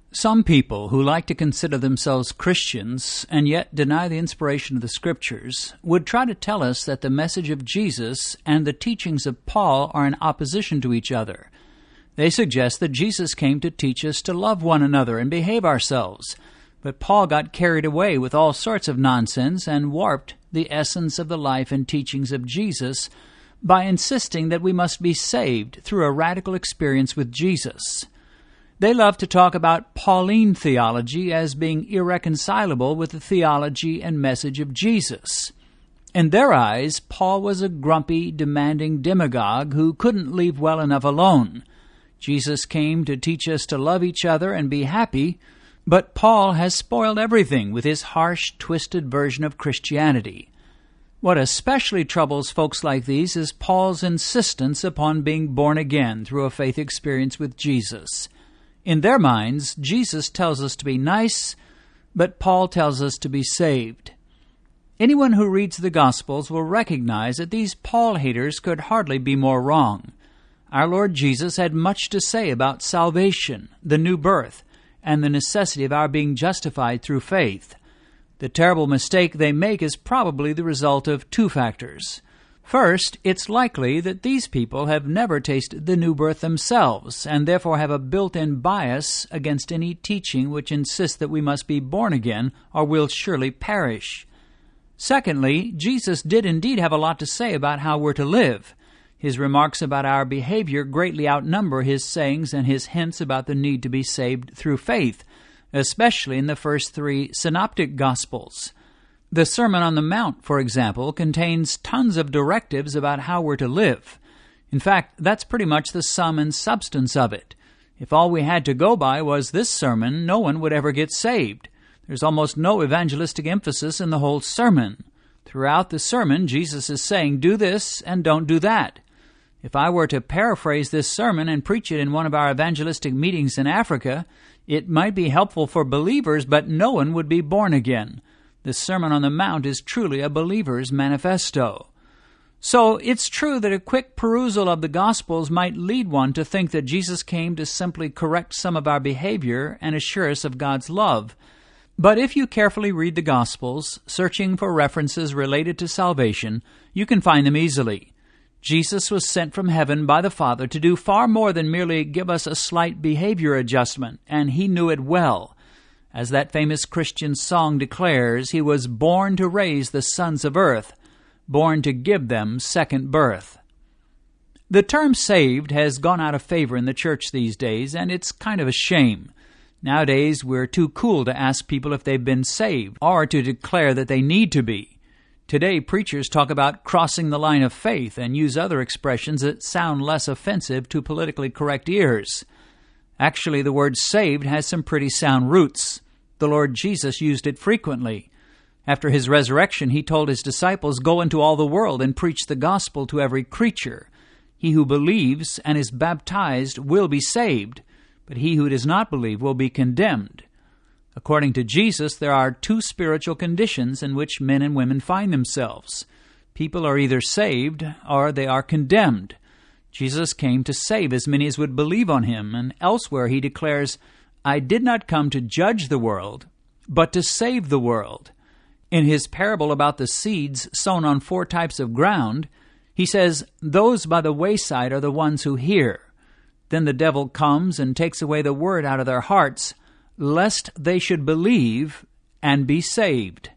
Some people who like to consider themselves Christians and yet deny the inspiration of the Scriptures would try to tell us that the message of Jesus and the teachings of Paul are in opposition to each other. They suggest that Jesus came to teach us to love one another and behave ourselves, but Paul got carried away with all sorts of nonsense and warped the essence of the life and teachings of Jesus by insisting that we must be saved through a radical experience with Jesus. They love to talk about Pauline theology as being irreconcilable with the theology and message of Jesus. In their eyes, Paul was a grumpy, demanding demagogue who couldn't leave well enough alone. Jesus came to teach us to love each other and be happy, but Paul has spoiled everything with his harsh, twisted version of Christianity. What especially troubles folks like these is Paul's insistence upon being born again through a faith experience with Jesus. In their minds, Jesus tells us to be nice, but Paul tells us to be saved. Anyone who reads the Gospels will recognize that these Paul haters could hardly be more wrong. Our Lord Jesus had much to say about salvation, the new birth, and the necessity of our being justified through faith. The terrible mistake they make is probably the result of two factors. First, it's likely that these people have never tasted the new birth themselves, and therefore have a built-in bias against any teaching which insists that we must be born again or will surely perish. Secondly, Jesus did indeed have a lot to say about how we're to live. His remarks about our behavior greatly outnumber his sayings and his hints about the need to be saved through faith, especially in the first three synoptic Gospels. The Sermon on the Mount, for example, contains tons of directives about how we're to live. In fact, that's pretty much the sum and substance of it. If all we had to go by was this sermon, no one would ever get saved. There's almost no evangelistic emphasis in the whole sermon. Throughout the sermon, Jesus is saying, do this and don't do that. If I were to paraphrase this sermon and preach it in one of our evangelistic meetings in Africa, it might be helpful for believers, but no one would be born again. The Sermon on the Mount is truly a believer's manifesto. So it's true that a quick perusal of the Gospels might lead one to think that Jesus came to simply correct some of our behavior and assure us of God's love. But if you carefully read the Gospels, searching for references related to salvation, you can find them easily. Jesus was sent from heaven by the Father to do far more than merely give us a slight behavior adjustment, and he knew it well. As that famous Christian song declares, he was born to raise the sons of earth, born to give them second birth. The term saved has gone out of favor in the church these days, and it's kind of a shame. Nowadays, we're too cool to ask people if they've been saved, or to declare that they need to be. Today, preachers talk about crossing the line of faith and use other expressions that sound less offensive to politically correct ears. Actually, the word saved has some pretty sound roots. The Lord Jesus used it frequently. After his resurrection, he told his disciples, "Go into all the world and preach the gospel to every creature. He who believes and is baptized will be saved, but he who does not believe will be condemned." According to Jesus, there are two spiritual conditions in which men and women find themselves. People are either saved or they are condemned. Jesus came to save as many as would believe on him, and elsewhere he declares, "I did not come to judge the world, but to save the world." In his parable about the seeds sown on 4 types of ground, he says, "Those by the wayside are the ones who hear. Then the devil comes and takes away the word out of their hearts, lest they should believe and be saved."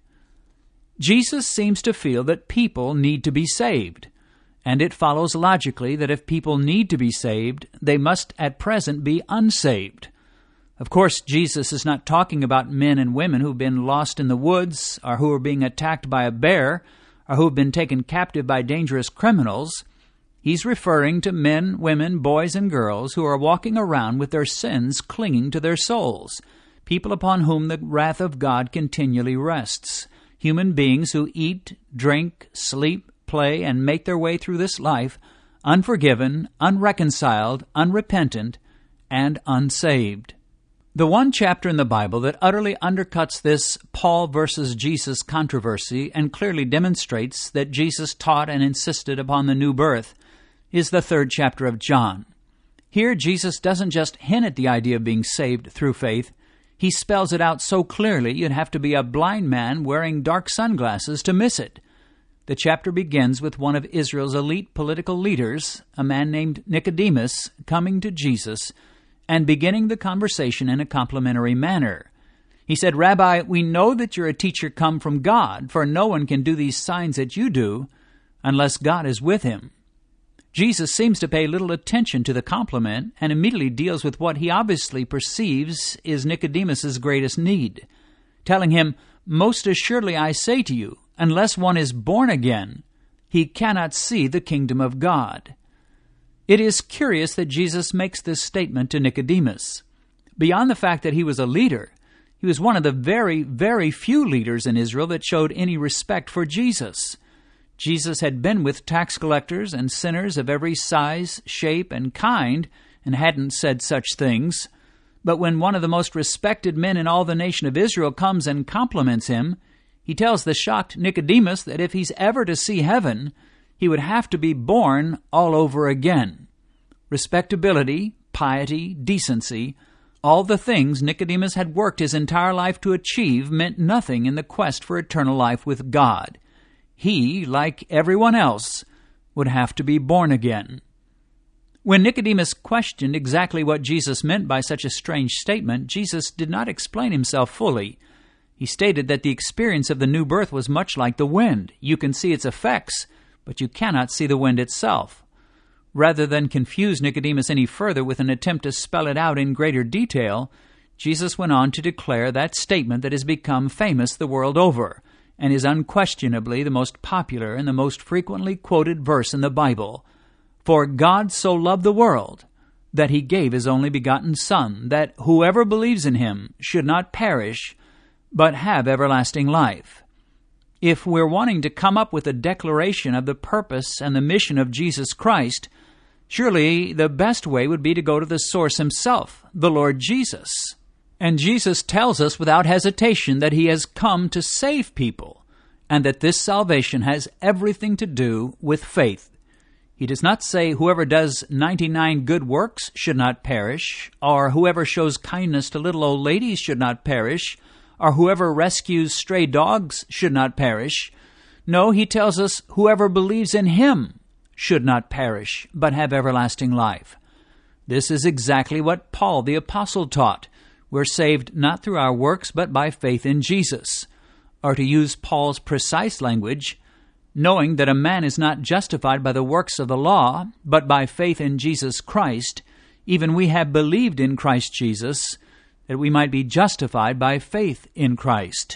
Jesus seems to feel that people need to be saved. And it follows logically that if people need to be saved, they must at present be unsaved. Of course, Jesus is not talking about men and women who've been lost in the woods, or who are being attacked by a bear, or who've been taken captive by dangerous criminals. He's referring to men, women, boys, and girls who are walking around with their sins clinging to their souls, people upon whom the wrath of God continually rests, human beings who eat, drink, sleep, play, and make their way through this life unforgiven, unreconciled, unrepentant, and unsaved. The one chapter in the Bible that utterly undercuts this Paul versus Jesus controversy and clearly demonstrates that Jesus taught and insisted upon the new birth is the 3rd chapter of John. Here, Jesus doesn't just hint at the idea of being saved through faith. He spells it out so clearly you'd have to be a blind man wearing dark sunglasses to miss it. The chapter begins with one of Israel's elite political leaders, a man named Nicodemus, coming to Jesus and beginning the conversation in a complimentary manner. He said, "Rabbi, we know that you're a teacher come from God, for no one can do these signs that you do unless God is with him." Jesus seems to pay little attention to the compliment and immediately deals with what he obviously perceives is Nicodemus's greatest need, telling him, "Most assuredly I say to you, unless one is born again, he cannot see the kingdom of God." It is curious that Jesus makes this statement to Nicodemus. Beyond the fact that he was a leader, he was one of the very, very few leaders in Israel that showed any respect for Jesus. Jesus had been with tax collectors and sinners of every size, shape, and kind, and hadn't said such things. But when one of the most respected men in all the nation of Israel comes and compliments him, he tells the shocked Nicodemus that if he's ever to see heaven, he would have to be born all over again. Respectability, piety, decency, all the things Nicodemus had worked his entire life to achieve meant nothing in the quest for eternal life with God. He, like everyone else, would have to be born again. When Nicodemus questioned exactly what Jesus meant by such a strange statement, Jesus did not explain himself fully. He stated that the experience of the new birth was much like the wind. You can see its effects, but you cannot see the wind itself. Rather than confuse Nicodemus any further with an attempt to spell it out in greater detail, Jesus went on to declare that statement that has become famous the world over, and is unquestionably the most popular and the most frequently quoted verse in the Bible. "For God so loved the world, that he gave his only begotten Son, that whoever believes in him should not perish, but have everlasting life." If we're wanting to come up with a declaration of the purpose and the mission of Jesus Christ, surely the best way would be to go to the source himself, the Lord Jesus. And Jesus tells us without hesitation that he has come to save people, and that this salvation has everything to do with faith. He does not say whoever does 99 good works should not perish, or whoever shows kindness to little old ladies should not perish, or whoever rescues stray dogs should not perish. No, he tells us whoever believes in him should not perish, but have everlasting life. This is exactly what Paul the Apostle taught. We're saved not through our works, but by faith in Jesus. Or to use Paul's precise language, knowing that a man is not justified by the works of the law, but by faith in Jesus Christ, even we have believed in Christ Jesus, that we might be justified by faith in Christ.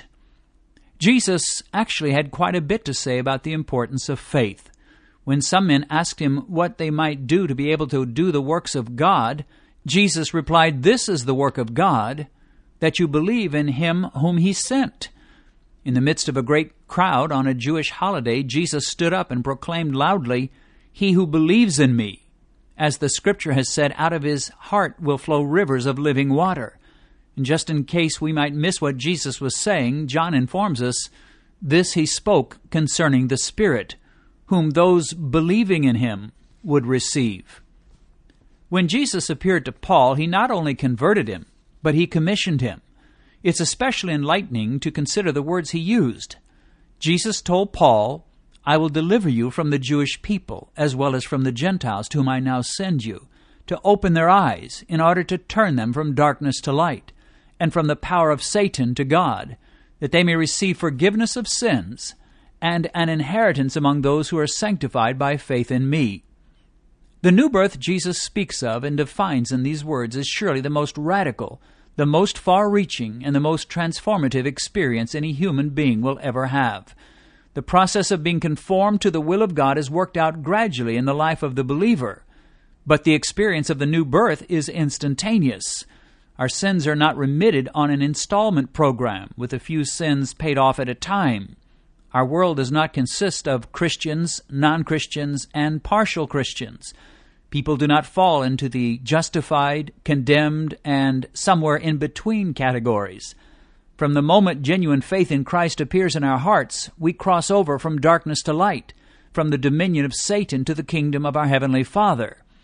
Jesus actually had quite a bit to say about the importance of faith. When some men asked him what they might do to be able to do the works of God, Jesus replied, "This is the work of God, that you believe in him whom he sent." In the midst of a great crowd on a Jewish holiday, Jesus stood up and proclaimed loudly, "He who believes in me, as the Scripture has said, out of his heart will flow rivers of living water." And just in case we might miss what Jesus was saying, John informs us, this he spoke concerning the Spirit, whom those believing in him would receive. When Jesus appeared to Paul, he not only converted him, but he commissioned him. It's especially enlightening to consider the words he used. Jesus told Paul, "I will deliver you from the Jewish people, as well as from the Gentiles to whom I now send you, to open their eyes, in order to turn them from darkness to light, and from the power of Satan to God, that they may receive forgiveness of sins, and an inheritance among those who are sanctified by faith in me." The new birth Jesus speaks of and defines in these words is surely the most radical, the most far-reaching, and the most transformative experience any human being will ever have. The process of being conformed to the will of God is worked out gradually in the life of the believer, but the experience of the new birth is instantaneous. Our sins are not remitted on an installment program with a few sins paid off at a time. Our world does not consist of Christians, non-Christians, and partial Christians. People do not fall into the justified, condemned, and somewhere in between categories. From the moment genuine faith in Christ appears in our hearts, we cross over from darkness to light, from the dominion of Satan to the kingdom of our Heavenly Father.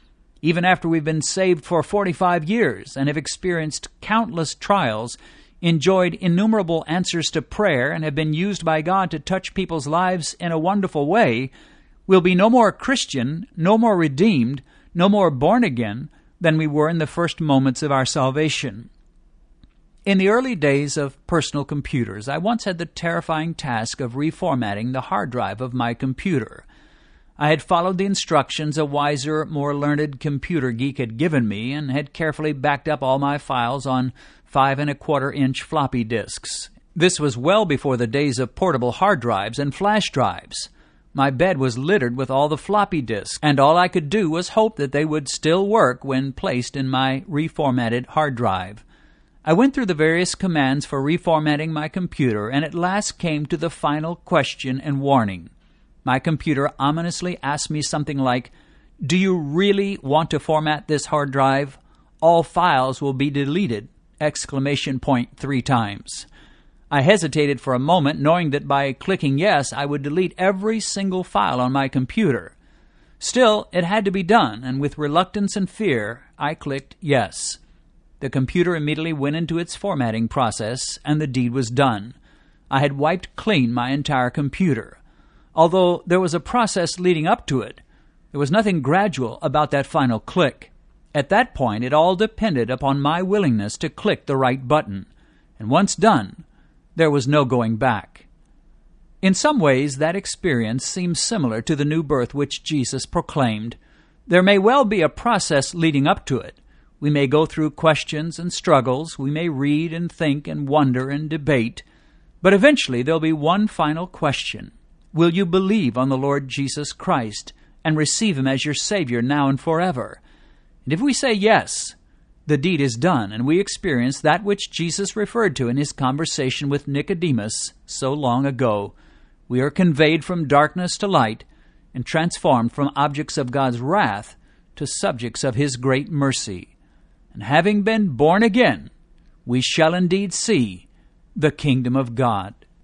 Even after we've been saved for 45 years and have experienced countless trials, enjoyed innumerable answers to prayer, and have been used by God to touch people's lives in a wonderful way, we'll be no more Christian, no more redeemed, no more born again than we were in the first moments of our salvation. In the early days of personal computers, I once had the terrifying task of reformatting the hard drive of my computer. I had followed the instructions a wiser, more learned computer geek had given me and had carefully backed up all my files on 5¼ floppy disks. This was well before the days of portable hard drives and flash drives. My bed was littered with all the floppy disks, and all I could do was hope that they would still work when placed in my reformatted hard drive. I went through the various commands for reformatting my computer and at last came to the final question and warning. My computer ominously asked me something like, "Do you really want to format this hard drive? All files will be deleted!" 3 times. I hesitated for a moment, knowing that by clicking yes, I would delete every single file on my computer. Still, it had to be done, and with reluctance and fear, I clicked yes. The computer immediately went into its formatting process, and the deed was done. I had wiped clean my entire computer. Although there was a process leading up to it, there was nothing gradual about that final click. At that point, it all depended upon my willingness to click the right button, and once done, there was no going back. In some ways, that experience seems similar to the new birth which Jesus proclaimed. There may well be a process leading up to it. We may go through questions and struggles, we may read and think and wonder and debate, but eventually there'll be one final question. Will you believe on the Lord Jesus Christ and receive Him as your Savior now and forever? And if we say yes, the deed is done, and we experience that which Jesus referred to in His conversation with Nicodemus so long ago. We are conveyed from darkness to light and transformed from objects of God's wrath to subjects of His great mercy. And having been born again, we shall indeed see the kingdom of God.